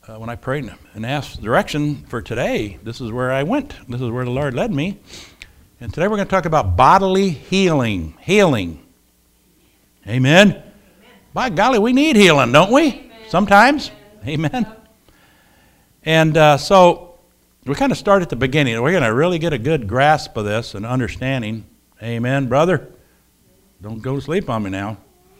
when I prayed and asked direction for today, this is where I went. This is where the Lord led me. And today we're going to talk about bodily healing. Healing. Amen. Amen. By golly, we need healing, don't we? Amen. Sometimes. Amen. Amen. And so we kind of start at the beginning. We're going to really get a good grasp of this and understanding. Amen, brother. Don't go to sleep on me now.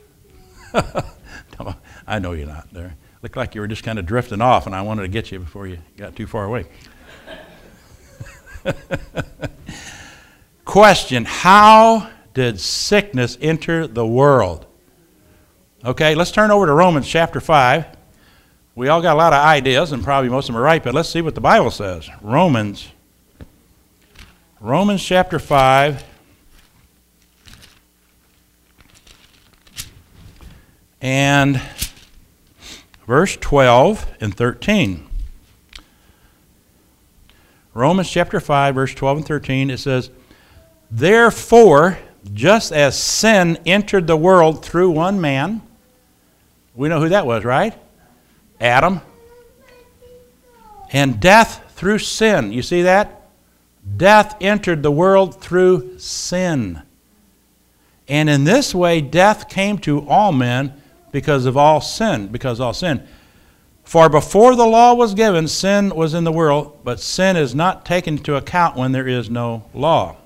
I know you're not there. Looked like you were just kind of drifting off, and I wanted to get you before you got too far away. Question, how did sickness enter the world? Okay, let's turn over to Romans chapter 5. We all got a lot of ideas, and probably most of them are right, but let's see what the Bible says. Romans chapter 5. And verse 12 and 13. Romans chapter 5, verse 12 and 13, it says, therefore, just as sin entered the world through one man, we know who that was, right? Adam. And death through sin. You see that? Death entered the world through sin. And in this way, death came to all men because all sin. For before the law was given, sin was in the world, but sin is not taken into account when there is no law.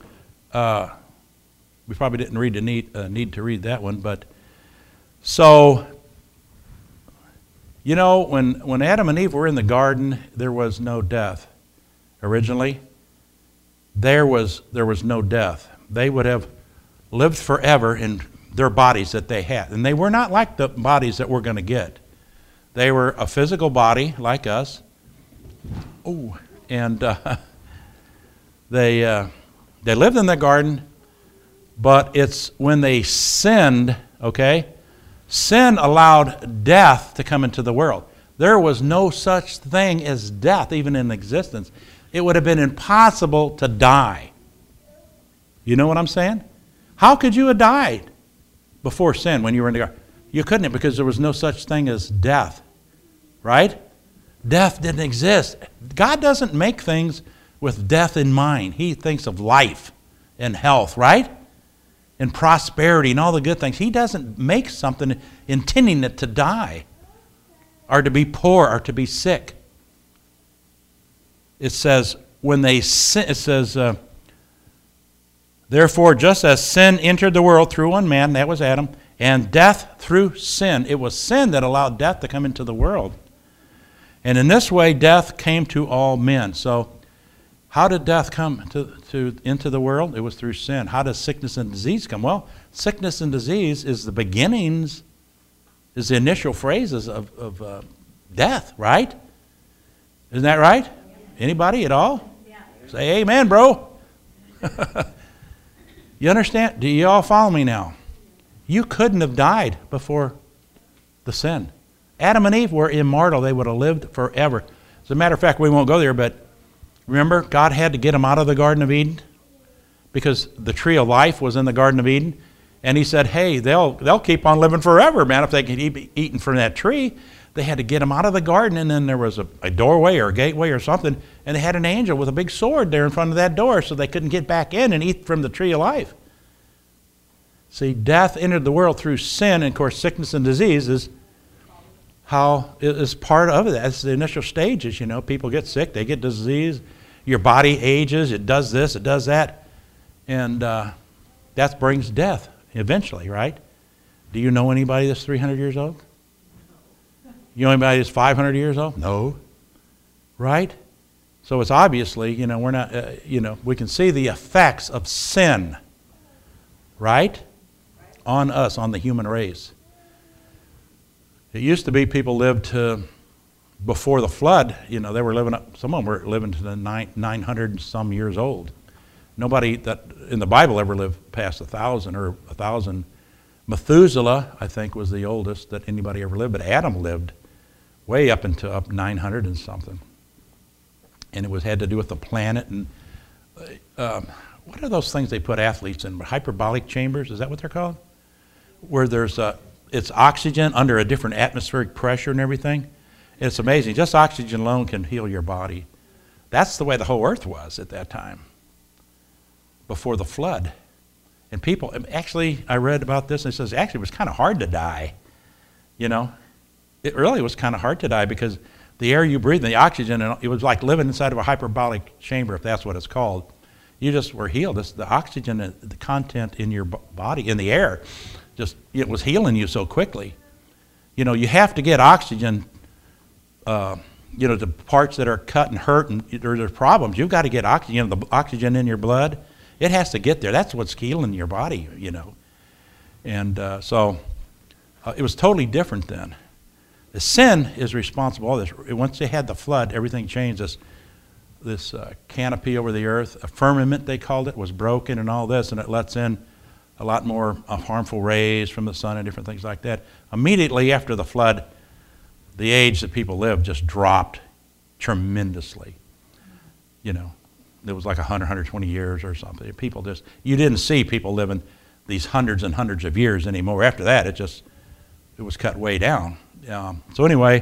We probably didn't need to read that one, but so, you know, when Adam and Eve were in the garden, there was no death. Originally, there was no death. They would have lived forever in their bodies that they had. And they were not like the bodies that we're going to get. They were a physical body like us. Oh, and they lived in the garden, but it's when they sinned, okay? Sin allowed death to come into the world. There was no such thing as death even in existence. It would have been impossible to die. You know what I'm saying? How could you have died before sin when you were in the garden? You couldn't have, because there was no such thing as death, right? Death didn't exist. God doesn't make things with death in mind. He thinks of life and health, right? And prosperity and all the good things. He doesn't make something intending it to die or to be poor or to be sick. It says, when they sin, it says, therefore, just as sin entered the world through one man, that was Adam, and death through sin. It was sin that allowed death to come into the world. And in this way, death came to all men. So, how did death come into the world? It was through sin. How does sickness and disease come? Well, sickness and disease is the beginnings, is the initial phrases of death, right? Isn't that right? Yeah. Anybody at all? Yeah. Say amen, bro. You understand? Do you all follow me now? You couldn't have died before the sin. Adam and Eve were immortal. They would have lived forever. As a matter of fact, we won't go there, but remember, God had to get them out of the Garden of Eden because the tree of life was in the Garden of Eden. And he said, hey, they'll keep on living forever, man, if they could be eaten from that tree. They had to get them out of the garden, and then there was a doorway or a gateway or something, and they had an angel with a big sword there in front of that door so they couldn't get back in and eat from the tree of life. See, death entered the world through sin, and of course sickness and disease is part of it. That's the initial stages, you know. People get sick, they get disease, your body ages, it does this, it does that, and that brings death eventually, right? Do you know anybody that's 300 years old? You know anybody that's 500 years old? No. Right? So it's obviously, you know, we're not, we can see the effects of sin, right? On us, on the human race. It used to be people lived before the flood, you know, they were living up, some of them were living to the 900 and some years old. Nobody that in the Bible ever lived past 1,000 or 1,000. Methuselah, I think, was the oldest that anybody ever lived, but Adam lived way up 900 and something. And it had to do with the planet. And what are those things they put athletes in? Hyperbolic chambers, is that what they're called? Where it's oxygen under a different atmospheric pressure and everything. It's amazing. Just oxygen alone can heal your body. That's the way the whole earth was at that time, before the flood. And people, actually, I read about this, and it says actually it was kind of hard to die. You know, it really was kind of hard to die because the air you breathe and the oxygen, and it was like living inside of a hyperbolic chamber, if that's what it's called. You just were healed. It's the oxygen, the content in your body, in the air, just it was healing you so quickly. You know, you have to get oxygen, you know, the parts that are cut and hurt and there's problems. You've got to get oxygen, you know, the oxygen in your blood. It has to get there. That's what's healing your body, you know. And so it was totally different then. The sin is responsible. All this. Once they had the flood, everything changed. This canopy over the earth, a firmament they called it, was broken and all this, and it lets in a lot more harmful rays from the sun and different things like that. Immediately after the flood, the age that people lived just dropped tremendously. You know, it was like 100, 120 years or something. People just, you didn't see people living these hundreds and hundreds of years anymore. After that, it was cut way down. So anyway,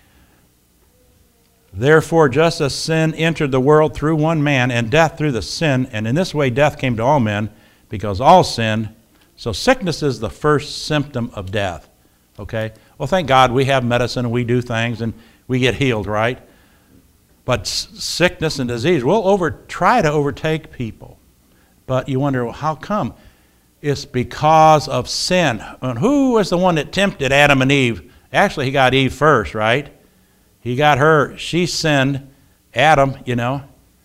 therefore, just as sin entered the world through one man, and death through the sin, and in this way death came to all men, because all sinned. So sickness is the first symptom of death. Okay? Well, thank God we have medicine and we do things and we get healed, right? But sickness and disease will try to overtake people. But you wonder, well, how come? It's because of sin. And who was the one that tempted Adam and Eve? Actually, he got Eve first, right? He got her. She sinned. Adam, you know,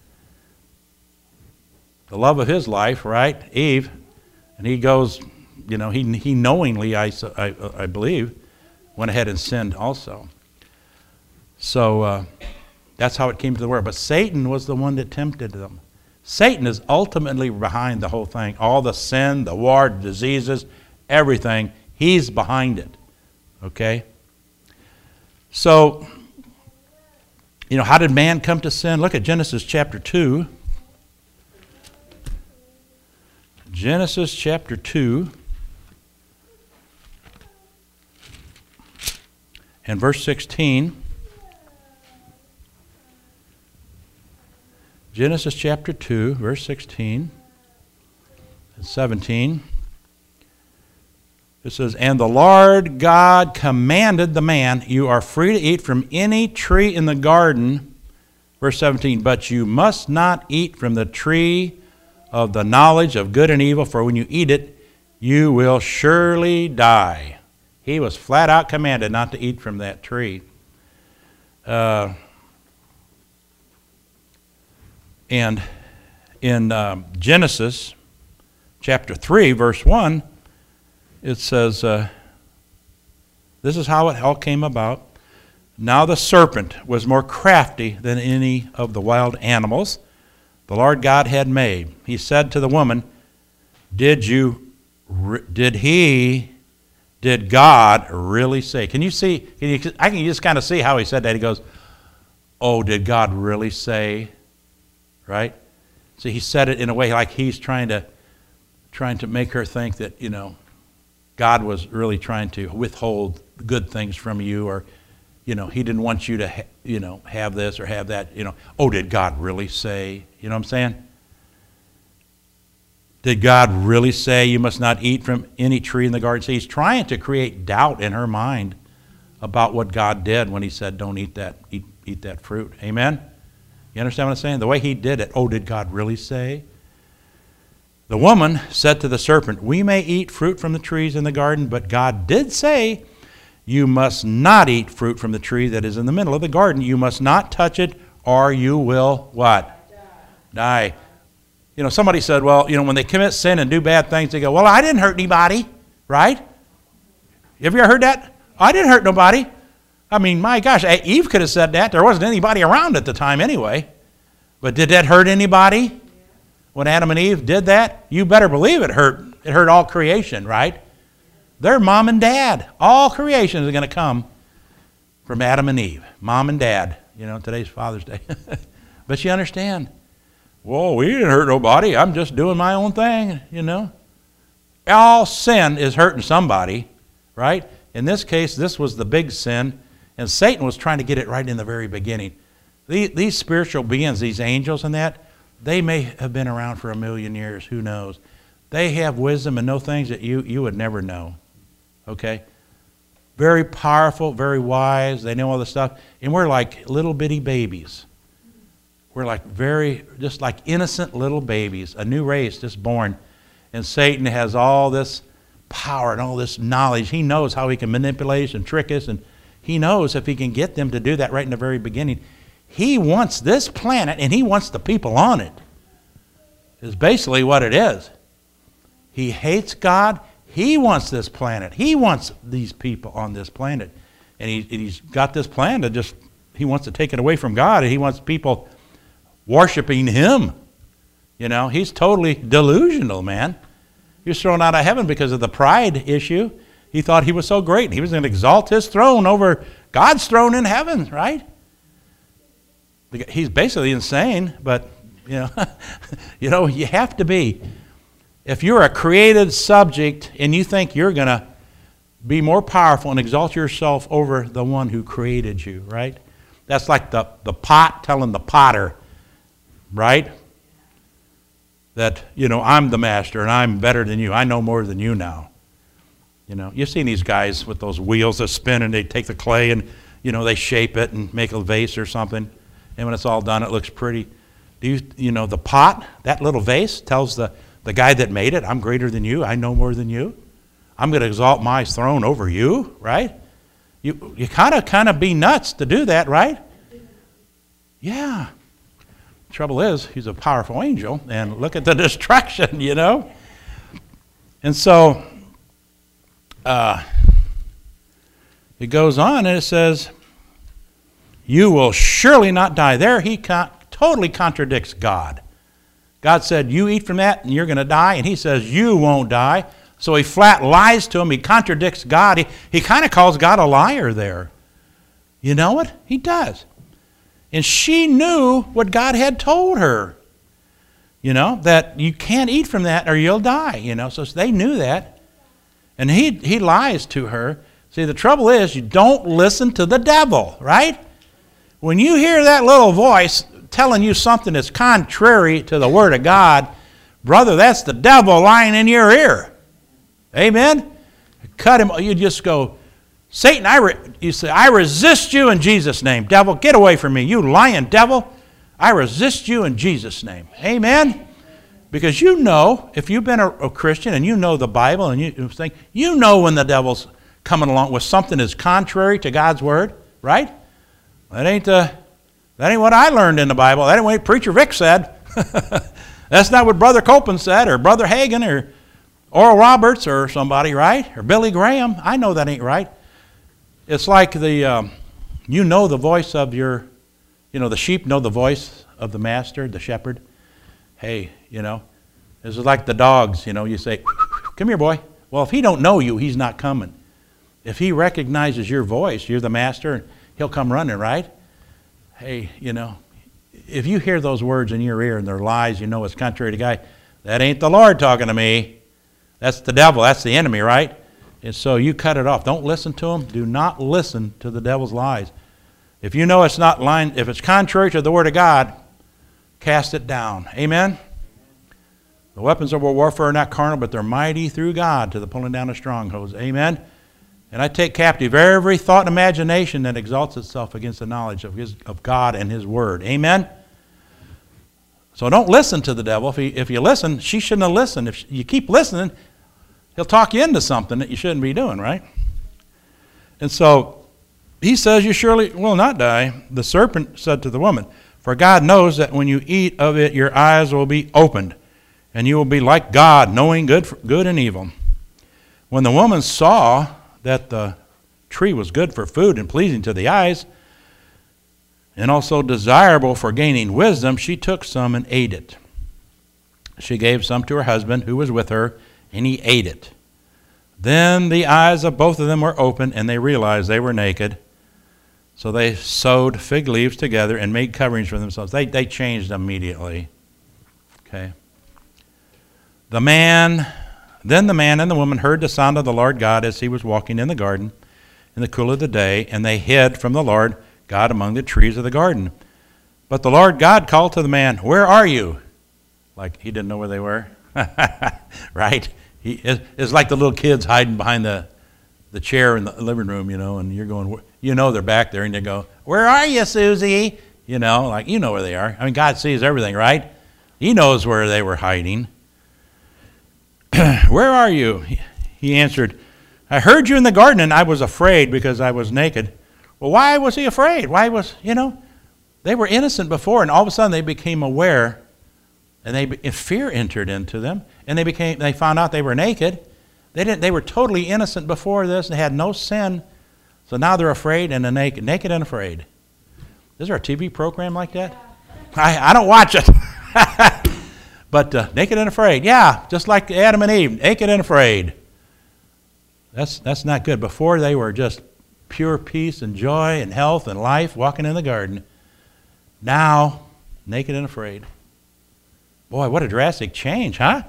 the love of his life, right? Eve. And he goes, you know, he knowingly, I believe, went ahead and sinned also. So that's how it came to the world. But Satan was the one that tempted them. Satan is ultimately behind the whole thing. All the sin, the war, the diseases, everything, he's behind it. Okay? So, you know, how did man come to sin? Look at Genesis chapter 2. Genesis chapter 2 and verse 16. Genesis chapter 2, verse 16 and 17. It says, and the Lord God commanded the man, you are free to eat from any tree in the garden. Verse 17, but you must not eat from the tree of the knowledge of good and evil, for when you eat it, you will surely die. He was flat out commanded not to eat from that tree. And in Genesis chapter 3, verse 1, it says, this is how it all came about. Now the serpent was more crafty than any of the wild animals the Lord God had made. He said to the woman, did God really say? Can you see, I can just kind of see how he said that. He goes, oh, did God really say? Right? See, he said it in a way like he's trying to make her think that, you know, God was really trying to withhold good things from you, or, you know, he didn't want you to, you know, have this or have that, you know. Oh, did God really say? You know what I'm saying? Did God really say you must not eat from any tree in the garden? See, he's trying to create doubt in her mind about what God did when he said, don't eat that fruit. Amen? You understand what I'm saying? The way he did it. Oh, did God really say? The woman said to the serpent, we may eat fruit from the trees in the garden, but God did say, you must not eat fruit from the tree that is in the middle of the garden. You must not touch it, or you will what? Die. You know, somebody said, well, you know, when they commit sin and do bad things, they go, well, I didn't hurt anybody, right? Have you ever heard that? I didn't hurt nobody. I mean, my gosh, Eve could have said that. There wasn't anybody around at the time anyway. But did that hurt anybody? When Adam and Eve did that? You better believe it hurt. It hurt all creation, right? They're mom and dad. All creation is going to come from Adam and Eve. Mom and dad. You know, today's Father's Day. But you understand. Whoa, we didn't hurt nobody. I'm just doing my own thing, you know. All sin is hurting somebody, right? In this case, this was the big sin. And Satan was trying to get it right in the very beginning. These spiritual beings, these angels and that, they may have been around for 1,000,000 years. Who knows? They have wisdom and know things that you would never know. Okay? Very powerful, very wise. They know all this stuff. And we're like little bitty babies. We're like just like innocent little babies. A new race just born. And Satan has all this power and all this knowledge. He knows how he can manipulate us and trick us. And he knows if he can get them to do that right in the very beginning. He wants this planet and he wants the people on it. Is basically what it is. He hates God. He wants this planet. He wants these people on this planet. And he's got this plan to he wants to take it away from God, and he wants people worshiping him. You know, he's totally delusional, man. He was thrown out of heaven because of the pride issue. He thought he was so great, and he was going to exalt his throne over God's throne in heaven, right? He's basically insane, but, you know, you have to be. If you're a created subject and you think you're going to be more powerful and exalt yourself over the one who created you, right? That's like the pot telling the potter, right? That, I'm the master and I'm better than you. I know more than you now. You've seen these guys with those wheels that spin and they take the clay and, they shape it and make a vase or something. And when it's all done, it looks pretty. The pot, that little vase tells the guy that made it, I'm greater than you, I know more than you. I'm going to exalt my throne over you, right? You kind of be nuts to do that, right? Yeah. Trouble is, he's a powerful angel, and look at the destruction, And so, it goes on and it says, you will surely not die. There he totally contradicts God. God said, you eat from that and you're going to die. And he says, you won't die. So he flat lies to him. He contradicts God. He kind of calls God a liar there. You know what? He does. And she knew what God had told her. That you can't eat from that or you'll die. So they knew that. And he lies to her. See, the trouble is you don't listen to the devil, right? When you hear that little voice telling you something that's contrary to the Word of God, brother, that's the devil lying in your ear. Amen? Cut him. You just go, Satan, you say, I resist you in Jesus' name. Devil, get away from me. You lying devil. I resist you in Jesus' name. Amen? Because if you've been a Christian and you know the Bible and you know when the devil's coming along with something that's contrary to God's Word, right? That ain't what I learned in the Bible. That ain't what Preacher Vic said. That's not what Brother Copeland said, or Brother Hagin, or Oral Roberts, or somebody, right? Or Billy Graham. I know that ain't right. It's like the voice of the sheep know the voice of the master, the shepherd. Hey, this is like the dogs, you say, come here, boy. Well, if he don't know you, he's not coming. If he recognizes your voice, you're the master, he'll come running, right? Hey, if you hear those words in your ear and they're lies, it's contrary to God, that ain't the Lord talking to me. That's the devil. That's the enemy, right? And so you cut it off. Don't listen to him. Do not listen to the devil's lies. If you know it's not lying, if it's contrary to the Word of God, cast it down. Amen? The weapons of our warfare are not carnal, but they're mighty through God to the pulling down of strongholds. Amen? And I take captive every thought and imagination that exalts itself against the knowledge of God and His Word. Amen? So don't listen to the devil. If you listen, she shouldn't have listened. If you keep listening, he'll talk you into something that you shouldn't be doing, right? And so he says, you surely will not die. The serpent said to the woman, for God knows that when you eat of it, your eyes will be opened, and you will be like God, knowing good and evil. When the woman saw that the tree was good for food and pleasing to the eyes, and also desirable for gaining wisdom, she took some and ate it. She gave some to her husband who was with her, and he ate it. Then the eyes of both of them were opened, and they realized they were naked. So they sewed fig leaves together and made coverings for themselves. They changed immediately. Okay. Then the man and the woman heard the sound of the Lord God as he was walking in the garden, in the cool of the day, and they hid from the Lord God among the trees of the garden. But the Lord God called to the man, "Where are you?" Like he didn't know where they were. Right? It's like the little kids hiding behind the chair in the living room, and you're going, they're back there, and they go, "Where are you, Susie?" Like you know where they are. I mean, God sees everything, right? He knows where they were hiding. "Where are you?" He answered, "I heard you in the garden, and I was afraid because I was naked." Well, why was he afraid? They were innocent before, and all of a sudden they became aware, and fear entered into them, and they found out they were naked. They were totally innocent before this. They had no sin, so now they're afraid and they're naked and afraid. Is there a TV program like that? I don't watch it. But naked and afraid, yeah, just like Adam and Eve, naked and afraid. That's not good. Before they were just pure peace and joy and health and life, walking in the garden. Now, naked and afraid. Boy, what a drastic change, huh?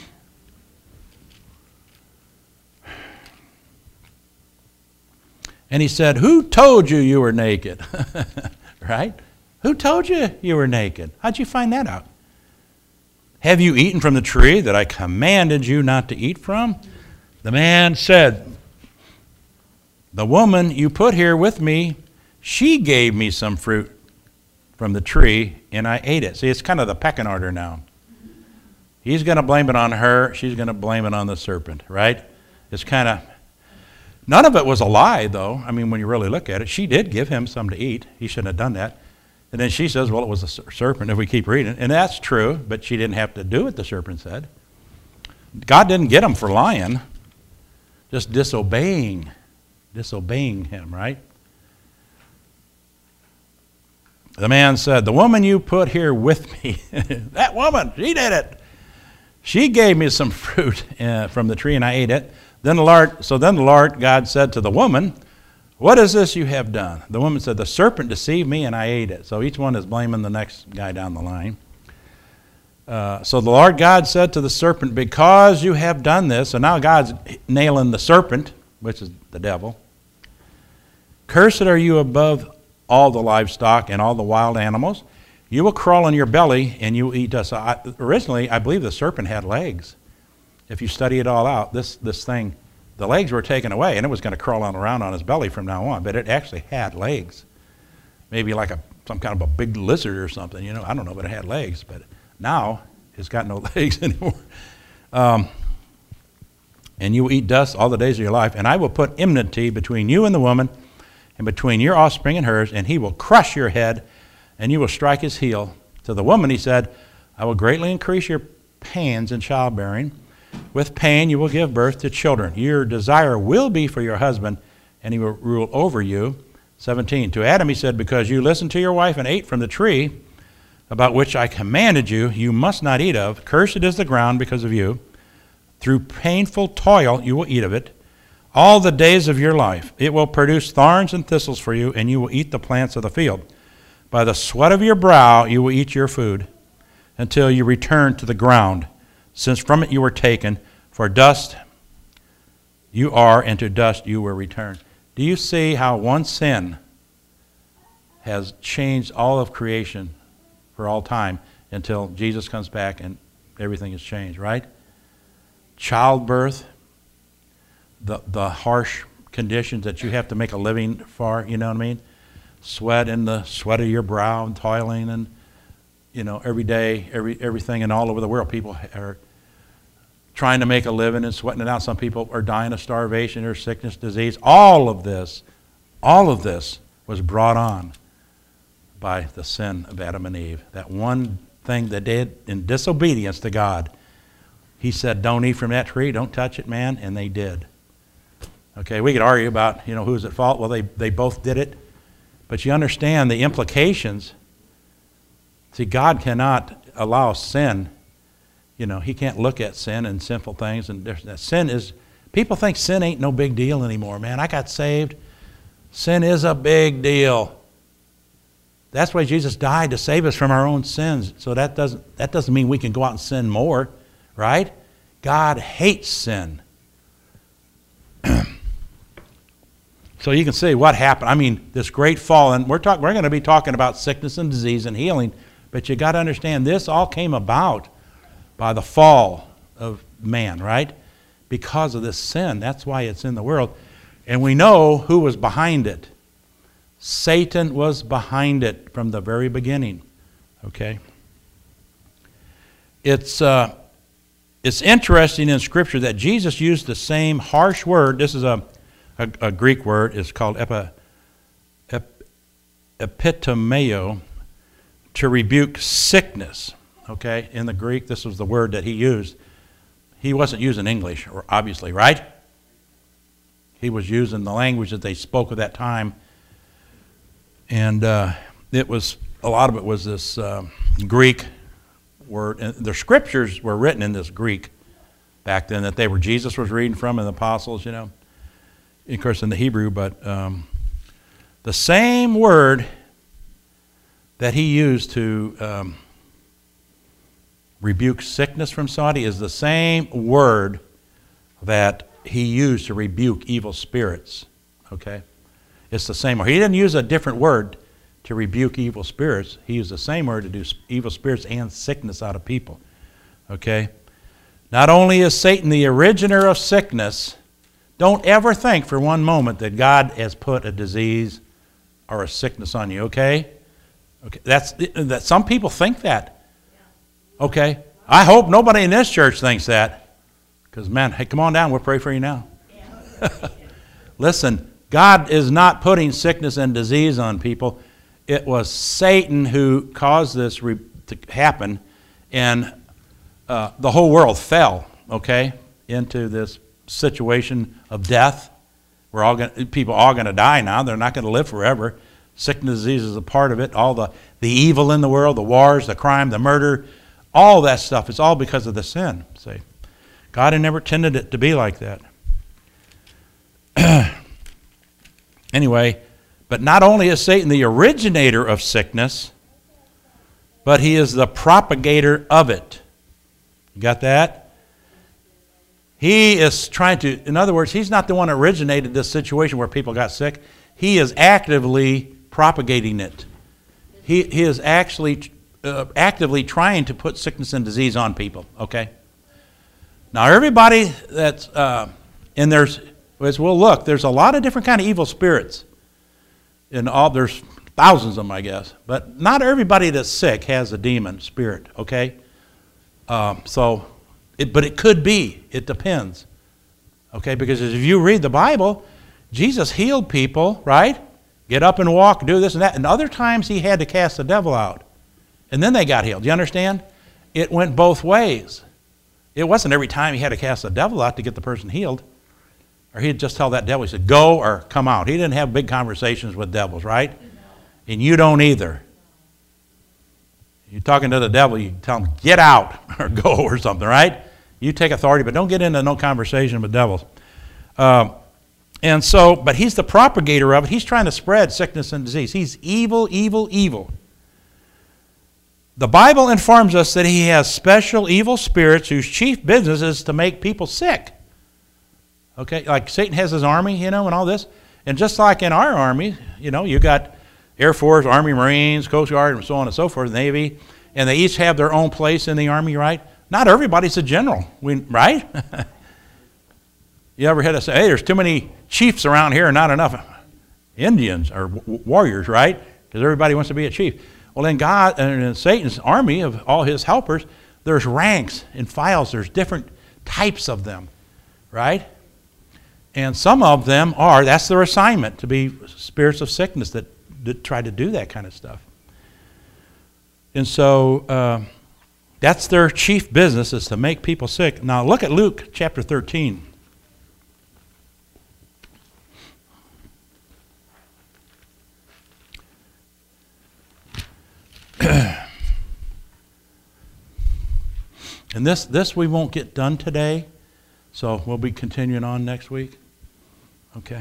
And he said, "Who told you you were naked?" Right? Who told you you were naked? How'd you find that out? "Have you eaten from the tree that I commanded you not to eat from?" The man said, "The woman you put here with me, she gave me some fruit from the tree, and I ate it." See, it's kind of the pecking order now. He's going to blame it on her. She's going to blame it on the serpent, right? It's kind of... None of it was a lie, though. I mean, when you really look at it, she did give him some to eat. He shouldn't have done that. And then she says, well, it was the serpent, if we keep reading. And that's true, but she didn't have to do what the serpent said. God didn't get him for lying, just disobeying him, right? The man said, "The woman you put here with me," that woman, she did it. "She gave me some fruit from the tree, and I ate it." Then the Lord God said to the woman, "What is this you have done?" The woman said, "The serpent deceived me, and I ate it." So each one is blaming the next guy down the line. So the Lord God said to the serpent, "Because you have done this," and now God's nailing the serpent, which is the devil. "Cursed are you above all the livestock and all the wild animals. You will crawl on your belly, and you will eat dust." Originally, I believe the serpent had legs. If you study it all out, this thing, the legs were taken away, and it was going to crawl around on his belly from now on, but it actually had legs. Maybe like some kind of a big lizard or something, I don't know, but it had legs. But now, it's got no legs anymore. "And you will eat dust all the days of your life, and I will put enmity between you and the woman, and between your offspring and hers, and he will crush your head, and you will strike his heel." To the woman he said, "I will greatly increase your pains in childbearing. With pain you will give birth to children. Your desire will be for your husband, and he will rule over you." 17. To Adam he said, "Because you listened to your wife and ate from the tree about which I commanded you, you must not eat of. Cursed is the ground because of you. Through painful toil you will eat of it all the days of your life. It will produce thorns and thistles for you, and you will eat the plants of the field. By the sweat of your brow you will eat your food until you return to the ground, since from it you were taken, for dust you are, and to dust you will return." Do you see how one sin has changed all of creation for all time until Jesus comes back and everything has changed, right? Childbirth, the harsh conditions that you have to make a living for, you know what I mean? Sweat in the sweat of your brow and toiling and, every day, everything and all over the world. People are trying to make a living and sweating it out. Some people are dying of starvation or sickness, disease. All of this was brought on by the sin of Adam and Eve. That one thing they did in disobedience to God. He said, "Don't eat from that tree, don't touch it, man," and they did. Okay, we could argue about, who's at fault. Well, they both did it. But you understand the implications. See, God cannot allow sin. He can't look at sin and sinful things. And sin is, people think sin ain't no big deal anymore. Man, I got saved. Sin is a big deal. That's why Jesus died, to save us from our own sins. So that doesn't mean we can go out and sin more, right? God hates sin. So you can see what happened. I mean, this great fall, and we're going to be talking about sickness and disease and healing, but you got to understand this all came about by the fall of man, right? Because of this sin. That's why it's in the world. And we know who was behind it. Satan was behind it from the very beginning. Okay? It's interesting in Scripture that Jesus used the same harsh word. This is a Greek word. It's called epitomeo, to rebuke sickness. Okay? In the Greek, this was the word that he used. He wasn't using English, obviously, right? He was using the language that they spoke at that time. And it was, a lot of it was this Greek word. And the scriptures were written in this Greek back then that Jesus was reading from, and the apostles, you know. Of course, in the Hebrew, but the same word that he used to rebuke sickness from somebody is the same word that he used to rebuke evil spirits. Okay? It's the same word. He didn't use a different word to rebuke evil spirits. He used the same word to do evil spirits and sickness out of people. Okay? Not only is Satan the originator of sickness, don't ever think for one moment that God has put a disease or a sickness on you, okay? Okay. That some people think that. Okay? I hope nobody in this church thinks that. Because, man, hey, come on down. We'll pray for you now. Listen, God is not putting sickness and disease on people. It was Satan who caused this to happen, and the whole world fell, okay, into this situation of death. People are all going to die now. They're not going to live forever. Sickness and disease is a part of it. All the evil in the world, the wars, the crime, the murder, all that stuff, it's all because of the sin. See, God had never intended it to be like that. Anyway, but not only is Satan the originator of sickness, but he is the propagator of it. You got that? He is trying to, in other words, he's not the one that originated this situation where people got sick. He is actively propagating it. He is actually actively trying to put sickness and disease on people, okay? Now, everybody that's, and there's a lot of different kind of evil spirits. There's thousands of them, I guess. But not everybody that's sick has a demon spirit, okay? But it could be. It depends. Okay, because if you read the Bible, Jesus healed people, right? Get up and walk, do this and that. And other times he had to cast the devil out. And then they got healed. You understand? It went both ways. It wasn't every time he had to cast the devil out to get the person healed. Or he'd just tell that devil, he said, go or come out. He didn't have big conversations with devils, right? And you don't either. You're talking to the devil, you tell him, get out or go or something, right? You take authority, but don't get into no conversation with devils. But he's the propagator of it. He's trying to spread sickness and disease. He's evil, evil, evil. The Bible informs us that he has special evil spirits whose chief business is to make people sick. Okay, like Satan has his army, and all this. And just like in our army, you got Air Force, Army, Marines, Coast Guard, and so on and so forth, Navy, and they each have their own place in the Army, right? Not everybody's a general, right? You ever heard us say, hey, there's too many chiefs around here and not enough Indians or warriors, right? Because everybody wants to be a chief. Well, in God and in Satan's army of all his helpers, there's ranks and files. There's different types of them, right? And some of them that's their assignment, to be spirits of sickness that try to do that kind of stuff. And so that's their chief business, is to make people sick. Now look at Luke chapter 13. And this we won't get done today, so we'll be continuing on next week. Okay.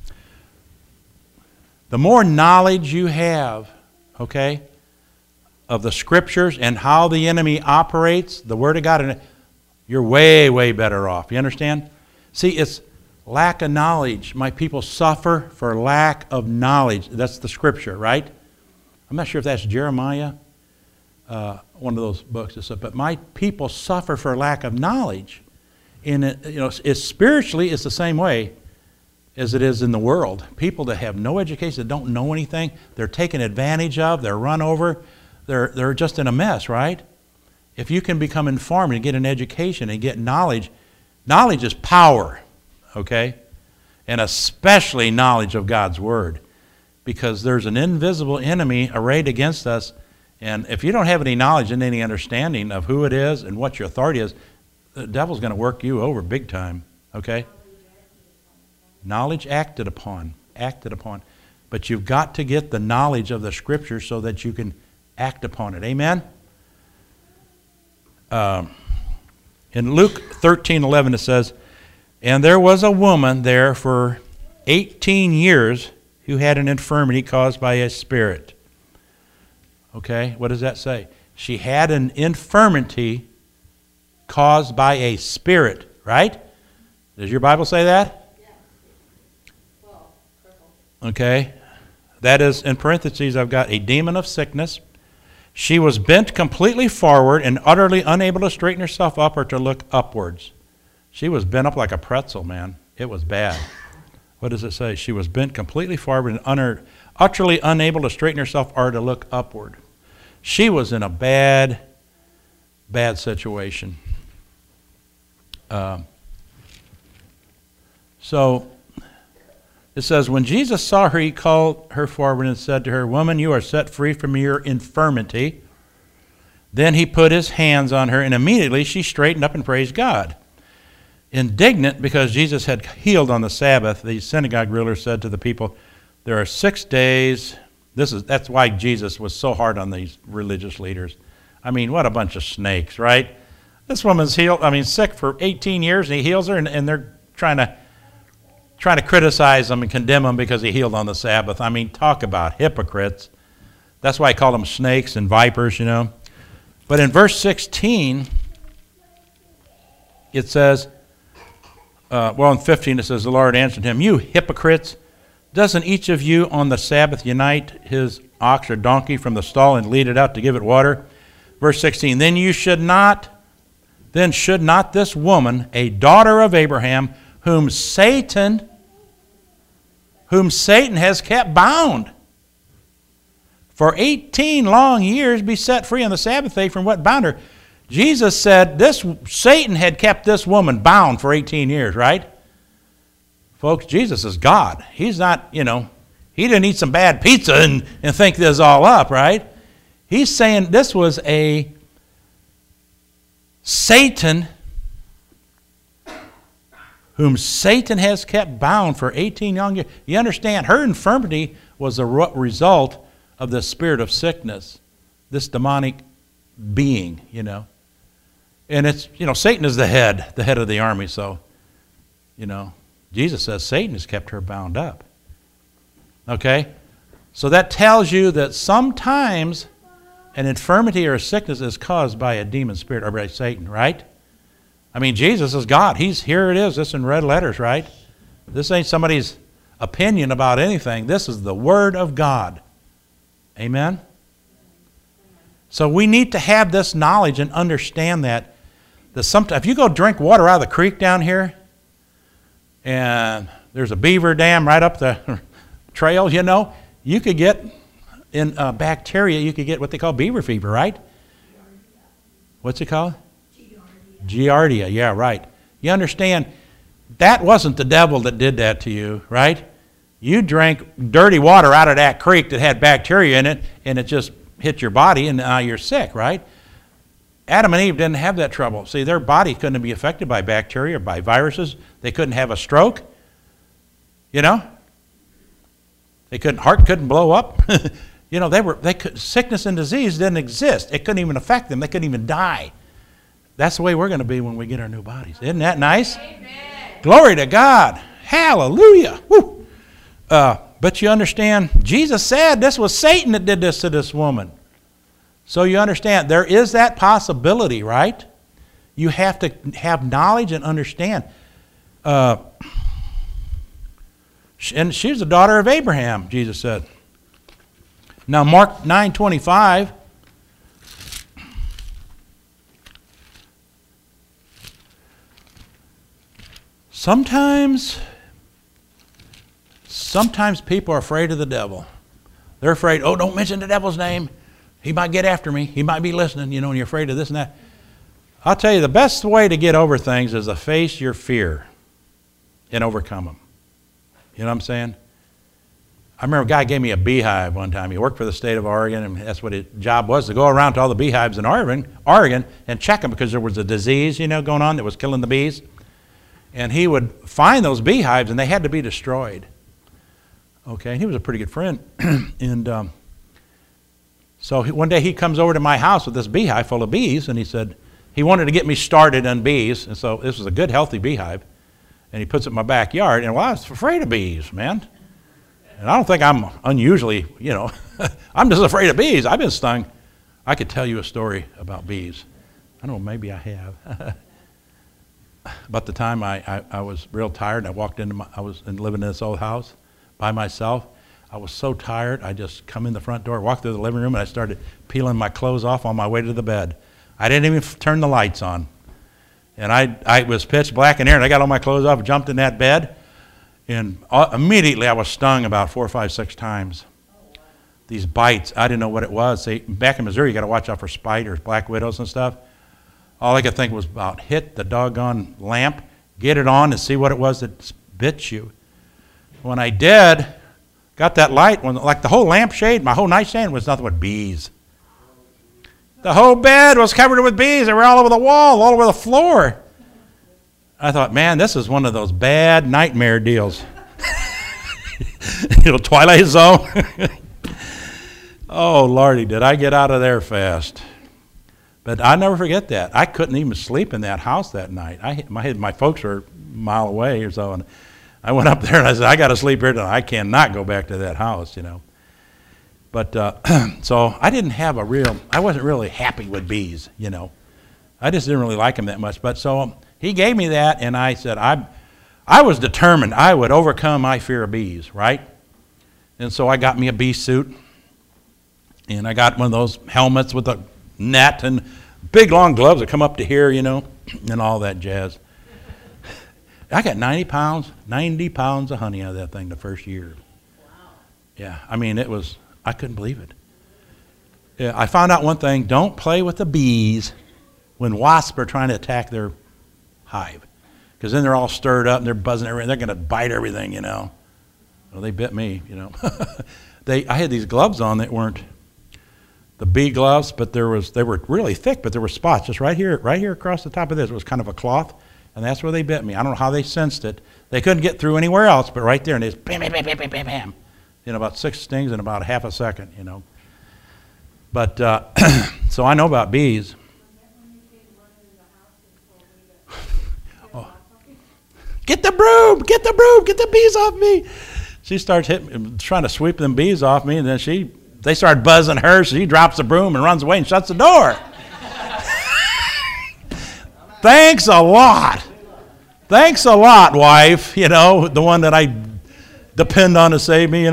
The more knowledge you have, okay, of the Scriptures and how the enemy operates, the Word of God, you're way, way better off. You understand? See, Lack of knowledge. My people suffer for lack of knowledge. That's the scripture, right? I'm not sure if that's Jeremiah, one of those books. But my people suffer for lack of knowledge. And it's spiritually, it's the same way as it is in the world. People that have no education, that don't know anything, they're taken advantage of, they're run over, they're just in a mess, right? If you can become informed and get an education and get knowledge, knowledge is power, okay? And especially knowledge of God's Word, because there's an invisible enemy arrayed against us, and if you don't have any knowledge and any understanding of who it is and what your authority is, the devil's going to work you over big time, okay? Knowledge acted upon. But you've got to get the knowledge of the Scripture so that you can act upon it. Amen? In Luke 13:11 it says, "And there was a woman there for 18 years who had an infirmity caused by a spirit." Okay, what does that say? She had an infirmity caused by a spirit, right? Does your Bible say that? Okay, that is, in parentheses, I've got a demon of sickness. She was bent completely forward and utterly unable to straighten herself up or to look upwards. She was bent up like a pretzel, man. It was bad. What does it say? She was bent completely forward and utterly unable to straighten herself or to look upward. She was in a bad situation. So it says, when Jesus saw her, he called her forward and said to her, "Woman, you are set free from your infirmity." Then he put his hands on her, and immediately she straightened up and praised God. Indignant because Jesus had healed on the Sabbath, the synagogue ruler said to the people, "There are 6 days." That's why Jesus was so hard on these religious leaders. I mean, what a bunch of snakes, right? This woman's sick for 18 years, and he heals her, and they're trying to criticize him and condemn him because he healed on the Sabbath. I mean, talk about hypocrites. That's why I call them snakes and vipers, But in verse 16, it says, in 15 it says, the Lord answered him, "You hypocrites, doesn't each of you on the Sabbath unite his ox or donkey from the stall and lead it out to give it water?" Verse 16, should not this woman, a daughter of Abraham, whom Satan has kept bound for 18 long years, be set free on the Sabbath day from what bound her? Jesus said Satan had kept this woman bound for 18 years, right? Folks, Jesus is God. He's not, he didn't eat some bad pizza and think this all up, right? He's saying this was a Satan whom Satan has kept bound for 18 long years. You understand, her infirmity was a result of the spirit of sickness, this demonic being, And it's, Satan is the head of the army, so, Jesus says Satan has kept her bound up. Okay? So that tells you that sometimes an infirmity or a sickness is caused by a demon spirit or by Satan, right? I mean, Jesus is God. Here it is. This in red letters, right? This ain't somebody's opinion about anything. This is the Word of God. Amen? So we need to have this knowledge and understand that sometimes, if you go drink water out of the creek down here, and there's a beaver dam right up the trail, you could get in bacteria, you could get what they call beaver fever, right? What's it called? Giardia, yeah, right. You understand, that wasn't the devil that did that to you, right? You drank dirty water out of that creek that had bacteria in it, and it just hit your body, and now you're sick, right? Adam and Eve didn't have that trouble. See, their body couldn't be affected by bacteria or by viruses. They couldn't have a stroke, Heart couldn't blow up. Sickness and disease didn't exist. It couldn't even affect them. They couldn't even die. That's the way we're going to be when we get our new bodies. Isn't that nice? Amen. Glory to God. Hallelujah. Woo. But you understand, Jesus said this was Satan that did this to this woman. So you understand, there is that possibility, right? You have to have knowledge and understand. And she's the daughter of Abraham, Jesus said. Now, Mark 9:25. Sometimes people are afraid of the devil. They're afraid, oh, don't mention the devil's name. He might get after me. He might be listening, and you're afraid of this and that. I'll tell you, the best way to get over things is to face your fear and overcome them. You know what I'm saying? I remember a guy gave me a beehive one time. He worked for the state of Oregon, and that's what his job was, to go around to all the beehives in Oregon and check them because there was a disease, going on that was killing the bees. And he would find those beehives, and they had to be destroyed. Okay, and he was a pretty good friend. And so one day he comes over to my house with this beehive full of bees, and he said he wanted to get me started on bees. And so this was a good, healthy beehive. And he puts it in my backyard. And, well, I was afraid of bees, man. And I don't think I'm unusually, I'm just afraid of bees. I've been stung. I could tell you a story about bees. I don't know, maybe I have. About the time I was real tired, and I was living in this old house by myself. I was so tired, I just come in the front door, walked through the living room, and I started peeling my clothes off on my way to the bed. I didn't even turn the lights on. And I was pitch black in there, and I got all my clothes off, jumped in that bed, and immediately I was stung about 4, 5, 6 times. These bites, I didn't know what it was. See, back in Missouri, you got to watch out for spiders, black widows and stuff. All I could think was about hit the doggone lamp, get it on, and see what it was that bit you. When I did, got that light, like the whole lampshade, my whole nightstand was nothing but bees. The whole bed was covered with bees. They were all over the wall, all over the floor. I thought, man, this is one of those bad nightmare deals. Twilight Zone. Oh, Lordy, did I get out of there fast. But I'll never forget that. I couldn't even sleep in that house that night. My folks were a mile away or so, and I went up there and I said, I got to sleep here tonight. I cannot go back to that house, But so I wasn't really happy with bees, I just didn't really like them that much. But so he gave me that, and I said, I was determined I would overcome my fear of bees, right? And so I got me a bee suit, and I got one of those helmets with a net and big long gloves that come up to here, and all that jazz. I got 90 pounds of honey out of that thing the first year. Wow. Yeah, I couldn't believe it. Yeah, I found out one thing, don't play with the bees when wasps are trying to attack their hive. Because then they're all stirred up and they're buzzing everything. They're going to bite everything, Well, they bit me, I had these gloves on that weren't the bee gloves, but they were really thick, but there were spots just right here across the top of this. It was kind of a cloth, and that's where they bit me. I don't know how they sensed it. They couldn't get through anywhere else, but right there, and they just bam, bam, bam, bam, bam, bam. About 6 stings in about half a second, But, so I know about bees. Oh. Get the broom, get the bees off me. She starts trying to sweep them bees off me, and then they start buzzing her, so she drops the broom and runs away and shuts the door. Thanks a lot. Thanks a lot, wife, the one that I depend on to save me,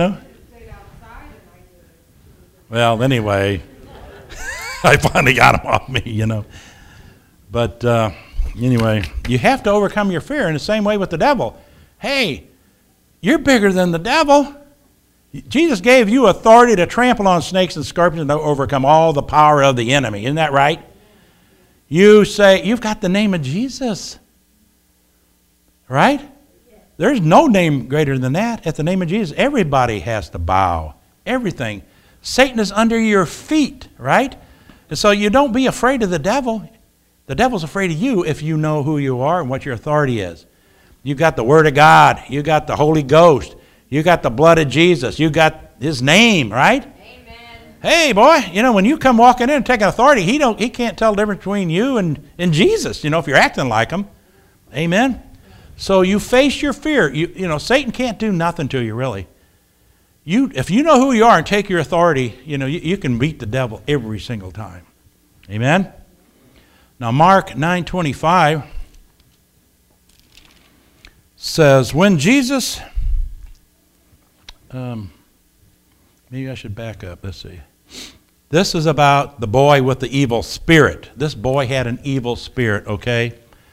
Well, anyway, I finally got them off me, But anyway, you have to overcome your fear in the same way with the devil. Hey, you're bigger than the devil. Jesus gave you authority to trample on snakes and scorpions and to overcome all the power of the enemy. Isn't that right? You say, you've got the name of Jesus. Right? There's no name greater than that. At the name of Jesus, everybody has to bow. Everything. Satan is under your feet, right? And so you don't be afraid of the devil. The devil's afraid of you if you know who you are and what your authority is. You got the Word of God. You got the Holy Ghost. You got the blood of Jesus. You got His name, right? Amen. Hey, boy, when you come walking in and taking authority, he can't tell the difference between you and Jesus, if you're acting like Him. Amen? So you face your fear. Satan can't do nothing to you, really. If you know who you are and take your authority, you can beat the devil every single time. Amen? Now, Mark 9:25 says, when Jesus Maybe I should back up. Let's see. This is about the boy with the evil spirit. This boy had an evil spirit, okay?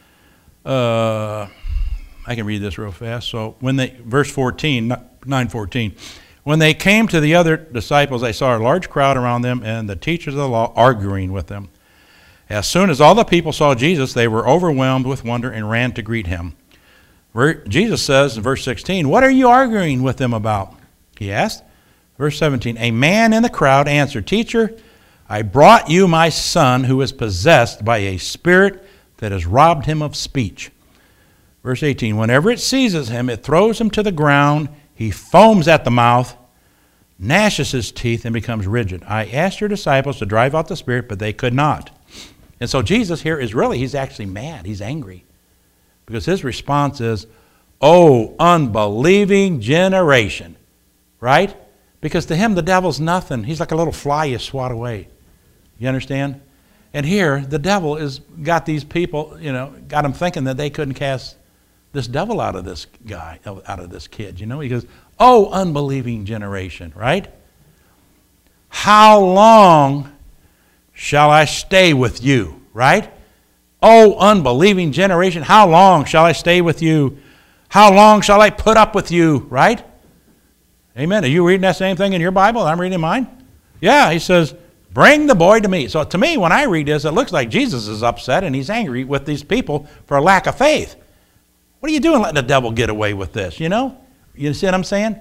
I can read this real fast. So verse 14, 9:14. When they came to the other disciples, they saw a large crowd around them and the teachers of the law arguing with them. As soon as all the people saw Jesus, they were overwhelmed with wonder and ran to greet him. Jesus says in verse 16, "What are you arguing with them about?" he asked. Verse 17, a man in the crowd answered, "Teacher, I brought you my son who is possessed by a spirit that has robbed him of speech." Verse 18, whenever it seizes him, it throws him to the ground. He foams at the mouth, gnashes his teeth, and becomes rigid. I asked your disciples to drive out the spirit, but they could not. And so Jesus here he's actually mad. He's angry. Because his response is, "Oh, unbelieving generation." Right? Because to him, the devil's nothing. He's like a little fly you swat away. You understand? And here, the devil has got these people, got them thinking that they couldn't cast this devil out of this guy, out of this kid. He goes, "Oh, unbelieving generation." Right? "How long shall I stay with you?" Right? "Oh, unbelieving generation, how long shall I stay with you? How long shall I put up with you?" Right? Amen. Are you reading that same thing in your Bible? I'm reading mine. Yeah, he says, "Bring the boy to me." So to me, when I read this, it looks like Jesus is upset and he's angry with these people for a lack of faith. What are you doing letting the devil get away with this, You see what I'm saying?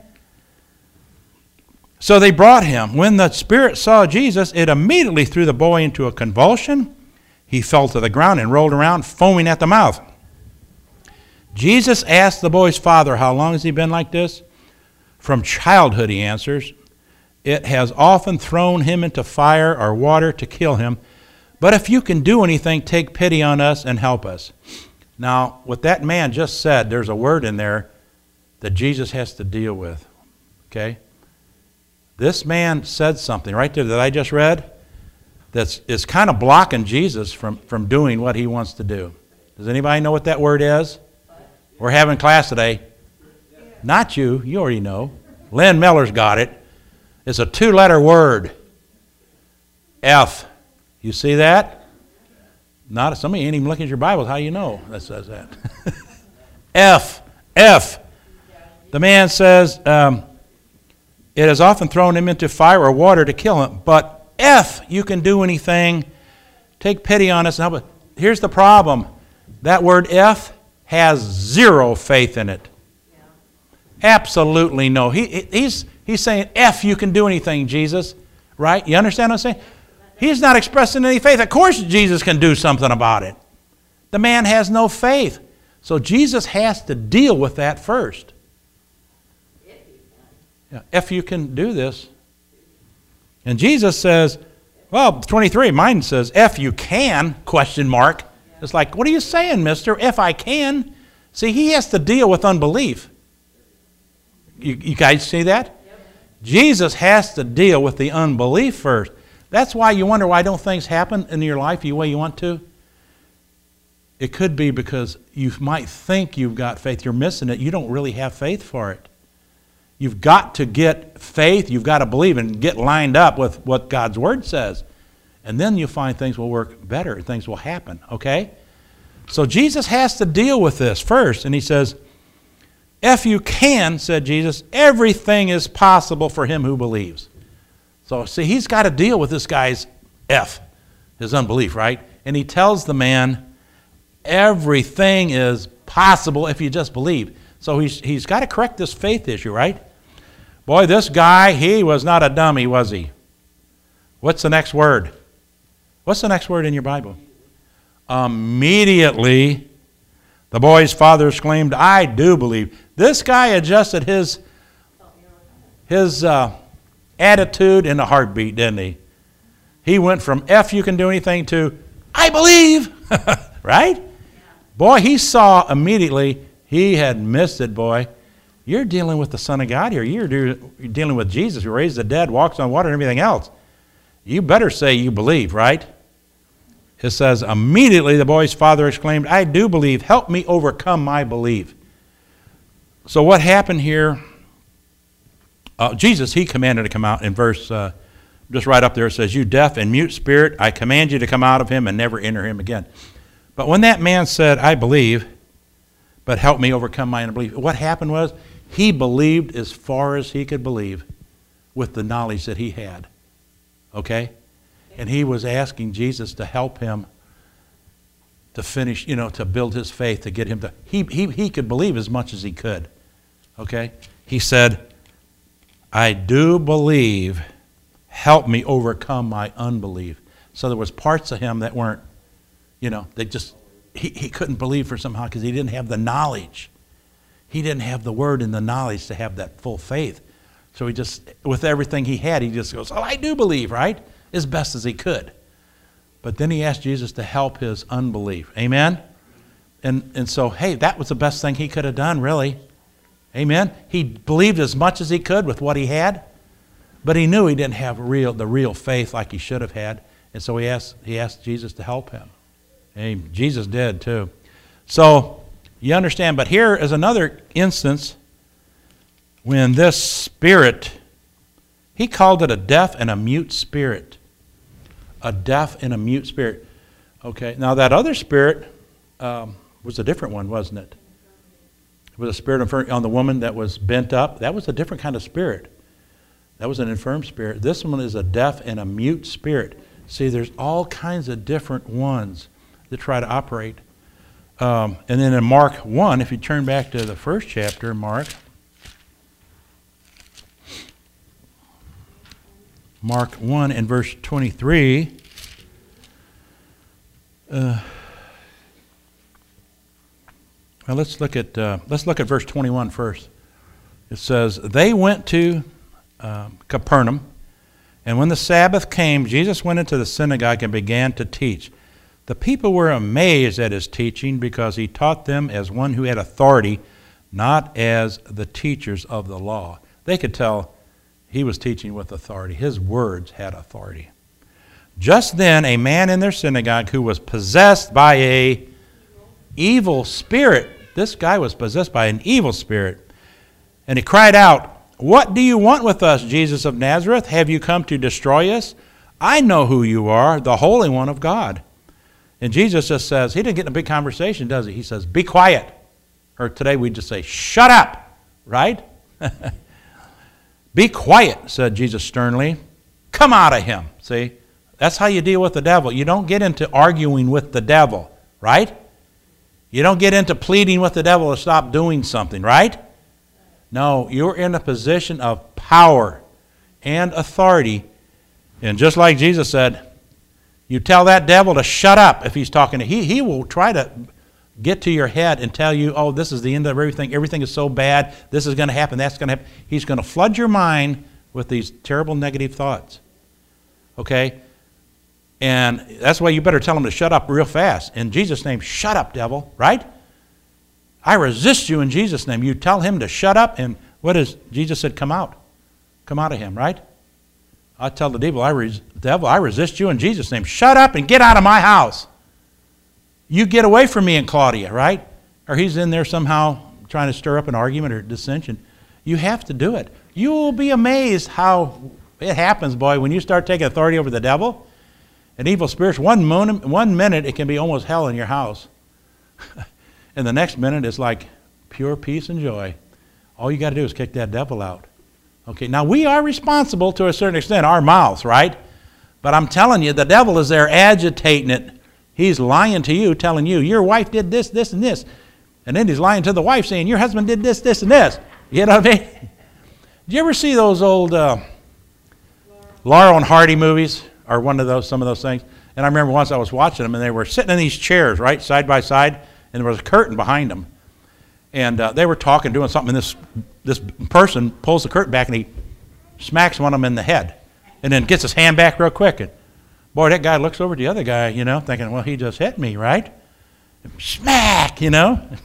So they brought him. When the spirit saw Jesus, it immediately threw the boy into a convulsion. He fell to the ground and rolled around, foaming at the mouth. Jesus asked the boy's father, "How long has he been like this?" "From childhood," he answers. "It has often thrown him into fire or water to kill him. But if you can do anything, take pity on us and help us." Now, what that man just said, there's a word in there that Jesus has to deal with. Okay? This man said something right there that I just read is kind of blocking Jesus from doing what he wants to do. Does anybody know what that word is? We're having class today. Not you. You already know. Lynn Miller's got it. It's a 2-letter word. F. You see that? Some of you ain't even looking at your Bibles. How do you know that says that? F. F. The man says, it has often thrown him into fire or water to kill him. But if you can do anything, take pity on us and help us. Here's the problem. That word if has zero faith in it. Absolutely no. He's saying, if you can do anything, Jesus. Right? You understand what I'm saying? He's not expressing any faith. Of course Jesus can do something about it. The man has no faith. So Jesus has to deal with that first. Yeah, if you can do this. And Jesus says, well, 23, mine says, if you can, question mark. It's like, what are you saying, mister? If I can. See, he has to deal with unbelief. You guys see that? Yep. Jesus has to deal with the unbelief first. That's why you wonder why don't things happen in your life the way you want to. It could be because you might think you've got faith. You're missing it. You don't really have faith for it. You've got to get faith. You've got to believe and get lined up with what God's Word says. And then you'll find things will work better. Things will happen. Okay? So Jesus has to deal with this first. And he says, if you can, said Jesus, everything is possible for him who believes. So see, he's got to deal with this guy's his unbelief, right? And he tells the man, everything is possible if you just believe. So he's got to correct this faith issue, right? Boy, this guy, he was not a dummy, was he? What's the next word? What's the next word in your Bible? Immediately, the boy's father exclaimed, I do believe. This guy adjusted his attitude in a heartbeat, didn't he? He went from if you can do anything to I believe, right? Boy, he saw immediately he had missed it, boy. You're dealing with the Son of God here. You're dealing with Jesus who raised the dead, walks on water, and everything else. You better say you believe, right? It says, immediately the boy's father exclaimed, I do believe. Help me overcome my belief. So what happened here Jesus, he commanded to come out. In verse, just right up there, it says, "You deaf and mute spirit, I command you to come out of him and never enter him again." But when that man said, "I believe, but help me overcome my unbelief," what happened was he believed as far as he could believe with the knowledge that he had. Okay? And he was asking Jesus to help him to finish, to build his faith, to get him to, he could believe as much as he could. Okay? He said, "I do believe, help me overcome my unbelief." So there was parts of him that weren't, they just, he couldn't believe for somehow because he didn't have the knowledge. He didn't have the word and the knowledge to have that full faith. So he just, with everything he had, he just goes, "Oh, I do believe," right? As best as he could. But then he asked Jesus to help his unbelief. Amen? And so, hey, that was the best thing he could have done, really. Amen? He believed as much as he could with what he had, but he knew he didn't have the real faith like he should have had. And so he asked Jesus to help him. And Jesus did too. So you understand, but here is another instance when this spirit, he called it a deaf and a mute spirit. A deaf and a mute spirit. Okay, now that other spirit was a different one, wasn't it? It was a spirit on the woman that was bent up. That was a different kind of spirit. That was an infirm spirit. This one is a deaf and a mute spirit. See, there's all kinds of different ones that try to operate. And then in Mark 1, if you turn back to the first chapter, Mark 1 and verse 23. Well, let's look at verse 21 first. It says, "They went to Capernaum, and when the Sabbath came, Jesus went into the synagogue and began to teach. The people were amazed at his teaching because he taught them as one who had authority, not as the teachers of the law." They could tell he was teaching with authority. His words had authority. "Just then a man in their synagogue who was possessed by an evil spirit." This guy was possessed by an evil spirit. "And he cried out, 'What do you want with us, Jesus of Nazareth? Have you come to destroy us? I know who you are, the Holy One of God.'" And Jesus just says, he didn't get in a big conversation, does he? He says, "Be quiet." Or today we just say, "Shut up," right? "Be quiet," said Jesus sternly. "Come out of him." See, that's how you deal with the devil. You don't get into arguing with the devil, right? You don't get into pleading with the devil to stop doing something, right? No, you're in a position of power and authority. And just like Jesus said, you tell that devil to shut up if he's talking to you. He will try to get to your head and tell you, "Oh, this is the end of everything. Everything is so bad. This is going to happen. That's going to happen." He's going to flood your mind with these terrible negative thoughts. Okay? And that's why you better tell him to shut up real fast. In Jesus' name, shut up, devil, right? I resist you in Jesus' name. You tell him to shut up, and what is, Jesus said, "Come out. Come out of him," right? I tell the devil, I resist you in Jesus' name. Shut up and get out of my house. You get away from me and Claudia, right? Or he's in there somehow trying to stir up an argument or dissension. You have to do it. You will be amazed how it happens, boy, when you start taking authority over the devil and evil spirits. One minute it can be almost hell in your house. And the next minute it's like pure peace and joy. All you got to do is kick that devil out. Okay, now we are responsible to a certain extent, our mouths, right? But I'm telling you, the devil is there agitating it. He's lying to you, telling you, your wife did this, this, and this. And then he's lying to the wife saying, your husband did this, this, and this. You know what I mean? Did you ever see those old Laurel and Hardy movies, or some of those things? And I remember once I was watching them, and they were sitting in these chairs, right, side by side, and there was a curtain behind them. And they were talking, doing something, and this person pulls the curtain back, and he smacks one of them in the head, and then gets his hand back real quick. And boy, that guy looks over at the other guy, thinking, well, he just hit me, right? Smack, And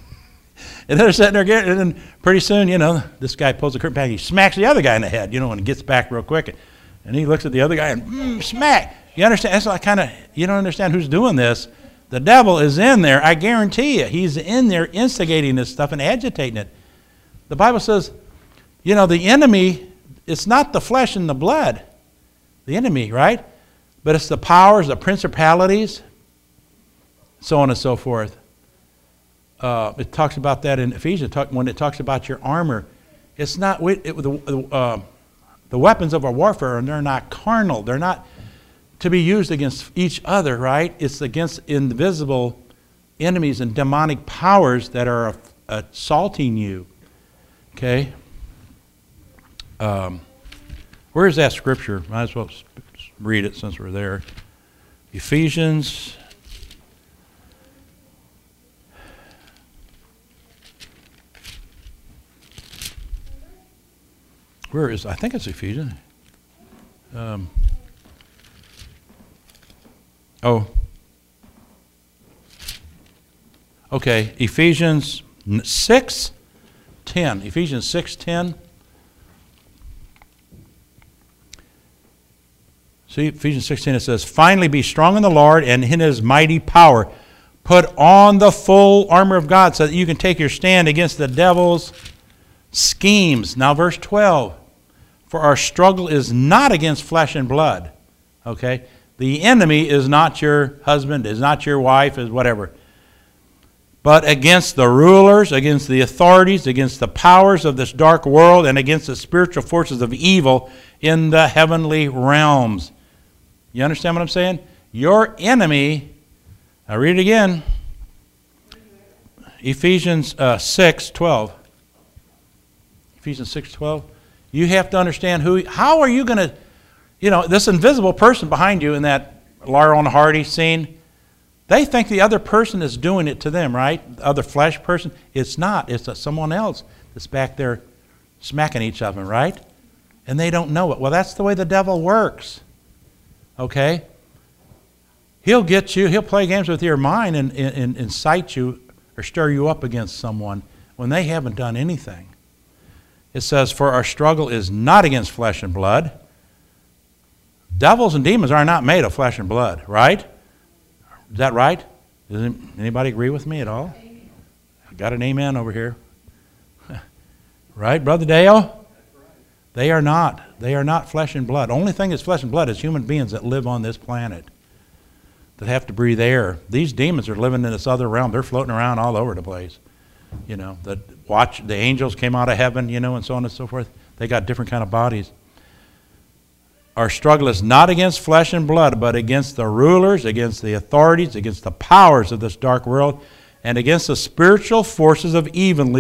they're sitting there getting, and then pretty soon, this guy pulls the curtain back, he smacks the other guy in the head, and gets back real quick. And he looks at the other guy and smack. You understand? That's like you don't understand who's doing this. The devil is in there, I guarantee you. He's in there instigating this stuff and agitating it. The Bible says, the enemy, it's not the flesh and the blood, the enemy, right? But it's the powers, the principalities, so on and so forth. It talks about that in Ephesians when it talks about your armor. It's not the weapons of our warfare, and they're not carnal. They're not to be used against each other, right? It's against invisible enemies and demonic powers that are assaulting you. Okay? Where is that scripture? Might as well read it since we're there. Ephesians. Where is? I think it's Ephesians. Okay, Ephesians 6:10. Ephesians 6:10. See, Ephesians 6:10, it says, "Finally be strong in the Lord and in His mighty power. Put on the full armor of God so that you can take your stand against the devil's schemes." Now verse 12. "For our struggle is not against flesh and blood." Okay? The enemy is not your husband, is not your wife, is whatever. "But against the rulers, against the authorities, against the powers of this dark world, and against the spiritual forces of evil in the heavenly realms." You understand what I'm saying? Your enemy, I'll read it again. Ephesians 6:12. Ephesians 6:12. You have to understand how are you going to, this invisible person behind you in that Laurel and Hardy scene, they think the other person is doing it to them, right? The other flesh person. It's not. It's someone else that's back there smacking each other, right? And they don't know it. Well, that's the way the devil works. Okay? He'll get you, he'll play games with your mind and incite you or stir you up against someone when they haven't done anything. It says, "For our struggle is not against flesh and blood." Devils and demons are not made of flesh and blood, right? Is that right? Does anybody agree with me at all? I got an amen over here. Right, Brother Dale? They are not. They are not flesh and blood. Only thing that's flesh and blood is human beings that live on this planet, that have to breathe air. These demons are living in this other realm. They're floating around all over the place. The angels came out of heaven, and so on and so forth. They got different kind of bodies. "Our struggle is not against flesh and blood, but against the rulers, against the authorities, against the powers of this dark world, and against the spiritual forces of evil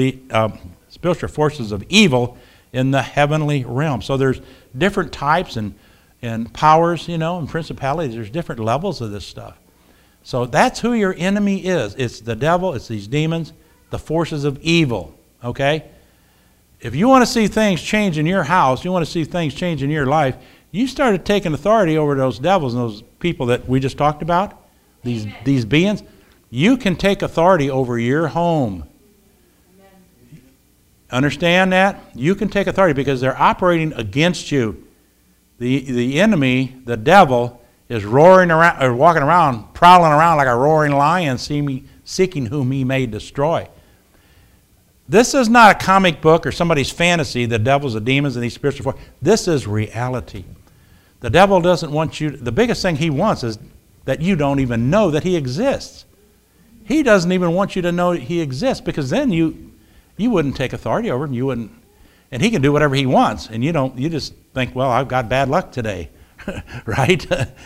in the heavenly realm." So there's different types and powers, and principalities. There's different levels of this stuff. So that's who your enemy is. It's the devil. It's these demons, the forces of evil. Okay? If you want to see things change in your house, you want to see things change in your life, you started taking authority over those devils and those people that we just talked about, these beings. You can take authority over your home. Amen. Understand that? You can take authority because they're operating against you. The enemy, the devil, is roaring around or walking around, prowling around like a roaring lion, seeking whom he may destroy. This is not a comic book or somebody's fantasy, the devils, the demons, and these spiritual forces. This is reality. The devil doesn't want you, the biggest thing he wants is that you don't even know that he exists. He doesn't even want you to know he exists, because then you wouldn't take authority over him. You wouldn't, and he can do whatever he wants, and you just think, well, I've got bad luck today, right?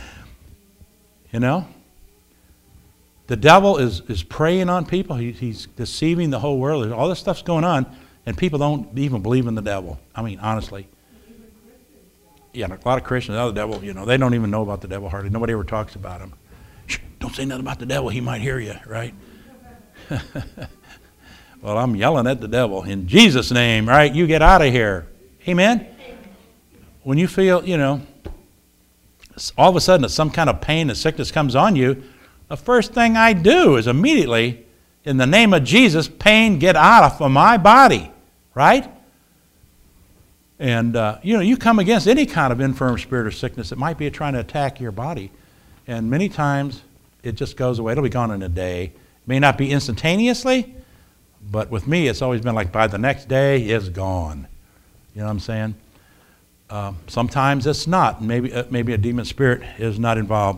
The devil is preying on people. He's deceiving the whole world. All this stuff's going on, and people don't even believe in the devil. I mean, honestly. Yeah, a lot of Christians, the devil, they don't even know about the devil hardly. Nobody ever talks about him. Shh, don't say nothing about the devil. He might hear you, right? Well, I'm yelling at the devil. In Jesus' name, right? You get out of here. Amen? When you feel, all of a sudden some kind of pain and sickness comes on you, the first thing I do is immediately, in the name of Jesus, pain, get out of my body, right? And, you come against any kind of infirm spirit or sickness that might be trying to attack your body. And many times it just goes away. It'll be gone in a day. It may not be instantaneously, but with me it's always been like by the next day it's gone. You know what I'm saying? Sometimes it's not. Maybe a demon spirit is not involved.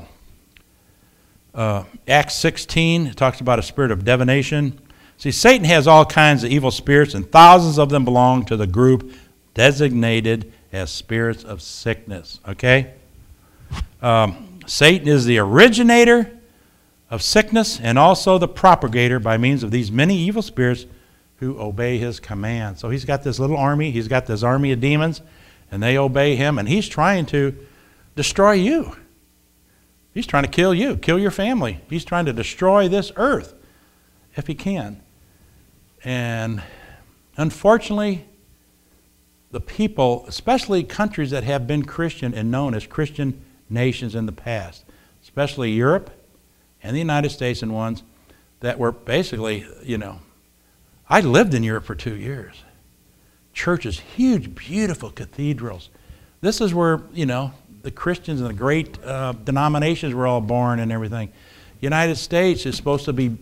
Acts 16 talks about a spirit of divination. See, Satan has all kinds of evil spirits, and thousands of them belong to the group designated as spirits of sickness. Okay? Satan is the originator of sickness and also the propagator by means of these many evil spirits who obey his command. So he's got this little army. He's got this army of demons, and they obey him, and he's trying to destroy you. He's trying to kill you, kill your family. He's trying to destroy this earth if he can. And unfortunately, the people, especially countries that have been Christian and known as Christian nations in the past, especially Europe and the United States and ones that were basically, I lived in Europe for 2 years. Churches, huge, beautiful cathedrals. This is where, the Christians and the great denominations were all born and everything. United States is supposed to be,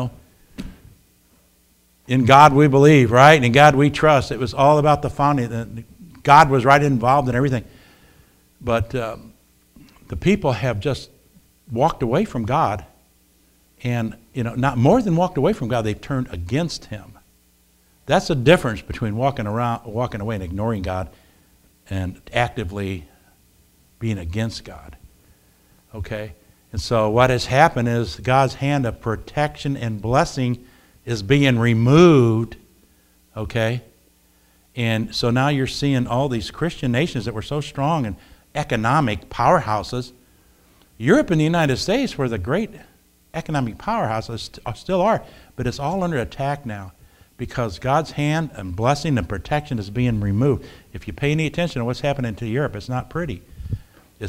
in God we believe, right? And in God we trust. It was all about the founding. God was right involved in everything. But the people have just walked away from God. And, not more than walked away from God, they've turned against him. That's the difference between walking away and ignoring God and actively being against God. Okay? And so what has happened is God's hand of protection and blessing is being removed. Okay? And so now you're seeing all these Christian nations that were so strong and economic powerhouses. Europe and the United States were the great economic powerhouses, still are, but it's all under attack now because God's hand and blessing and protection is being removed. If you pay any attention to what's happening to Europe, it's not pretty. They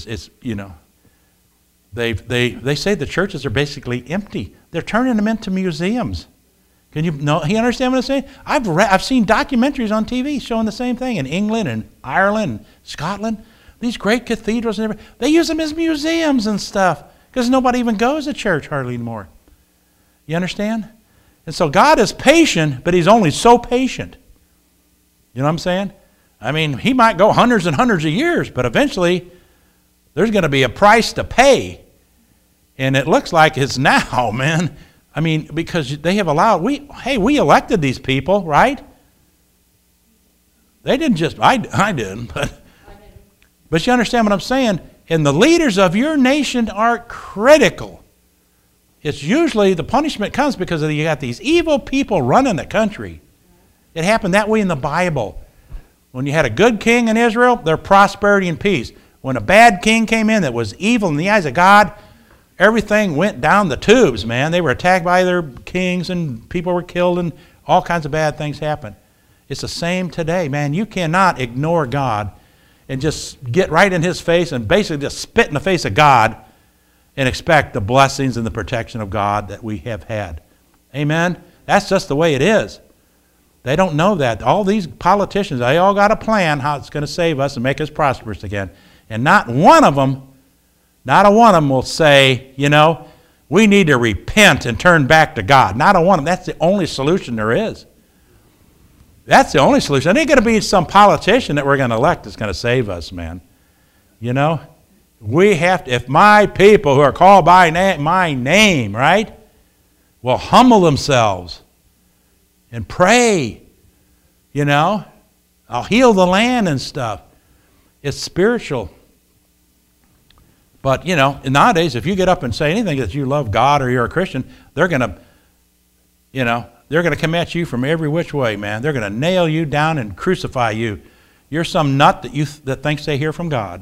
say the churches are basically empty. They're turning them into museums. You understand what I'm saying? I've seen documentaries on TV showing the same thing in England and Ireland and Scotland. These great cathedrals and everything. They use them as museums and stuff because nobody even goes to church hardly anymore. You understand? And so God is patient, but he's only so patient. You know what I'm saying? I mean, he might go hundreds and hundreds of years, but eventually there's going to be a price to pay. And it looks like it's now, man. I mean, because they have allowed, we elected these people, right? They didn't just, I didn't, but you understand what I'm saying? And the leaders of your nation are critical. It's usually the punishment comes because you got these evil people running the country. It happened that way in the Bible. When you had a good king in Israel, their prosperity and peace. When a bad king came in that was evil in the eyes of God, everything went down the tubes, man. They were attacked by their kings and people were killed and all kinds of bad things happened. It's the same today, man. You cannot ignore God and just get right in his face and basically just spit in the face of God and expect the blessings and the protection of God that we have had. Amen? That's just the way it is. They don't know that. All these politicians, they all got a plan how it's going to save us and make us prosperous again. And not one of them will say, we need to repent and turn back to God. Not a one of them. That's the only solution there is. That's the only solution. It ain't going to be some politician that we're going to elect that's going to save us, man. We have to, if my people who are called by my name, right, will humble themselves and pray, I'll heal the land and stuff. It's spiritual. But, nowadays, if you get up and say anything that you love God or you're a Christian, they're going to come at you from every which way, man. They're going to nail you down and crucify you. You're some nut that thinks they hear from God,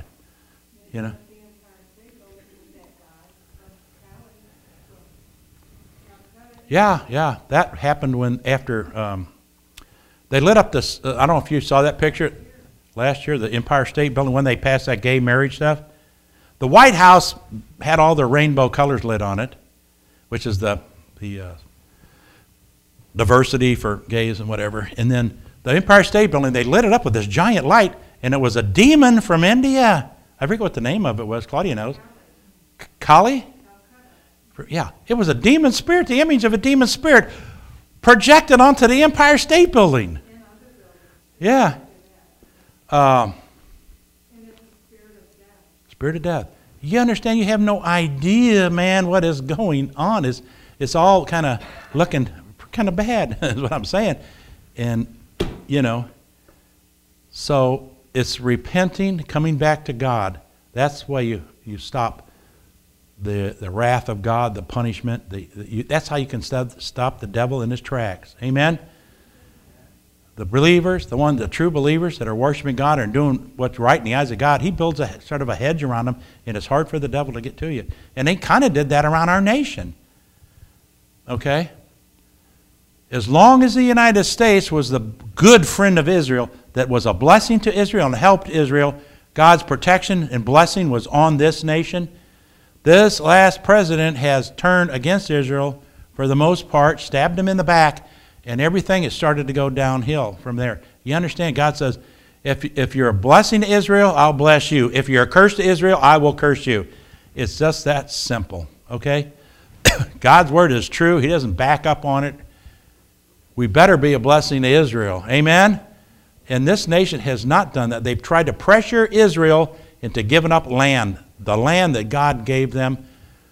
Yeah, that happened after they lit up this, I don't know if you saw that picture last year, the Empire State Building, when they passed that gay marriage stuff. The White House had all the rainbow colors lit on it, which is the diversity for gays and whatever. And then the Empire State Building, they lit it up with this giant light, and it was a demon from India. I forget what the name of it was. Claudia knows. Kali? Yeah, it was a demon spirit, the image of a demon spirit projected onto the Empire State Building. Yeah. Spirit of death. You understand? You have no idea, man, what is going on. It's all kind of looking kind of bad, is what I'm saying. And, so it's repenting, coming back to God. That's why you stop the wrath of God, the punishment. That's how you can stop the devil in his tracks. Amen? The believers, the true believers that are worshiping God and doing what's right in the eyes of God, he builds a sort of a hedge around them, and it's hard for the devil to get to you. And they kind of did that around our nation. Okay? As long as the United States was the good friend of Israel, that was a blessing to Israel and helped Israel, God's protection and blessing was on this nation. This last president has turned against Israel for the most part, stabbed him in the back, and everything has started to go downhill from there. You understand? God says, if you're a blessing to Israel, I'll bless you. If you're a curse to Israel, I will curse you. It's just that simple, okay? God's word is true. He doesn't back up on it. We better be a blessing to Israel. Amen? And this nation has not done that. They've tried to pressure Israel into giving up land, the land that God gave them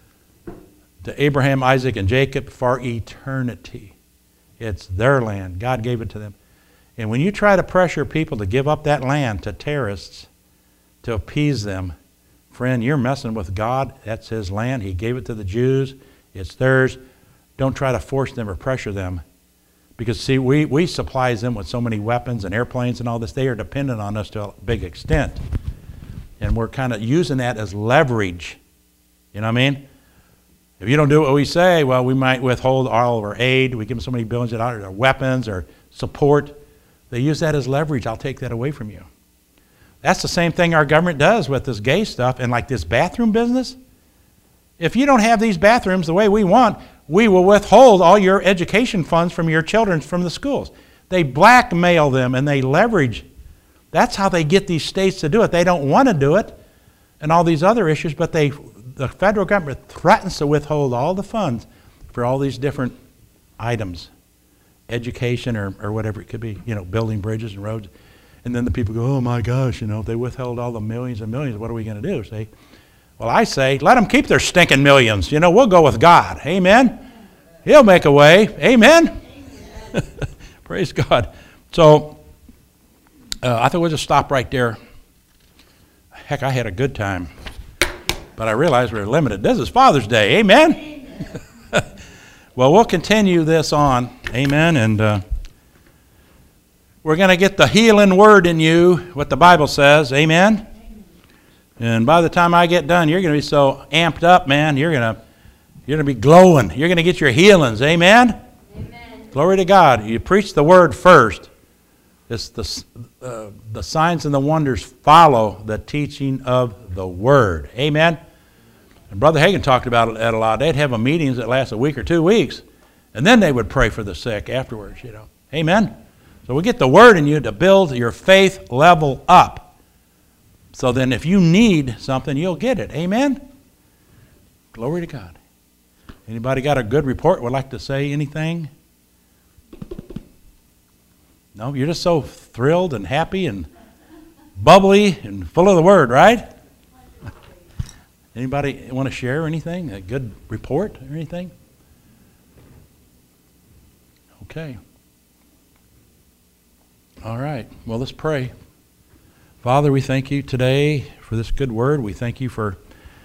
to Abraham, Isaac, and Jacob for eternity. It's their land. God gave it to them. And when you try to pressure people to give up that land to terrorists, to appease them, friend, you're messing with God. That's his land. He gave it to the Jews. It's theirs. Don't try to force them or pressure them. Because, see, we supply them with so many weapons and airplanes and all this. They are dependent on us to a big extent. And we're kind of using that as leverage. You know what I mean? If you don't do what we say, well, we might withhold all of our aid. We give them so many billions of dollars, or weapons, or support. They use that as leverage. I'll take that away from you. That's the same thing our government does with this gay stuff and like this bathroom business. If you don't have these bathrooms the way we want, we will withhold all your education funds from your children from the schools. They blackmail them and they leverage. That's how they get these states to do it. They don't want to do it and all these other issues, but the federal government threatens to withhold all the funds for all these different items, education or whatever it could be, building bridges and roads. And then the people go, oh my gosh, if they withheld all the millions and millions, what are we going to do? See? Well, I say, let them keep their stinking millions. We'll go with God. Amen? He'll make a way. Amen? Praise God. So, I thought we'll just stop right there. Heck, I had a good time. But I realized we were limited. This is Father's Day. Amen? Amen. Well, we'll continue this on. Amen? And we're going to get the healing word in you, what the Bible says. Amen? And by the time I get done, you're going to be so amped up, man. You're going to be glowing. You're going to get your healings. Amen? Amen. Glory to God. You preach the word first. It's the signs and the wonders follow the teaching of the word. Amen? And Brother Hagin talked about that a lot. They'd have meetings that last a week or 2 weeks, and then they would pray for the sick afterwards, Amen? So we get the word in you to build your faith level up. So then if you need something, you'll get it. Amen? Glory to God. Anybody got a good report, would like to say anything? No, you're just so thrilled and happy and bubbly and full of the word, right? Anybody want to share anything? A good report or anything? Okay. All right. Well, let's pray. Father, we thank you today for this good word. We thank you for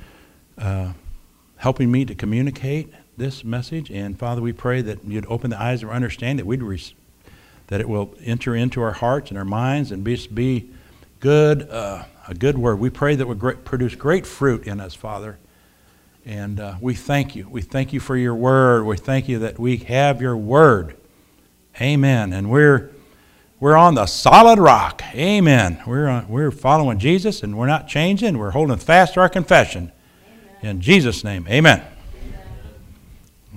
helping me to communicate this message. And Father, we pray that you'd open the eyes of our understanding, that it will enter into our hearts and our minds and be good, a good word. We pray that it would produce great fruit in us, Father. And we thank you. We thank you for your word. We thank you that we have your word. Amen. And we're on the solid rock. Amen. We're following Jesus, and we're not changing. We're holding fast to our confession. Amen. In Jesus' name, amen.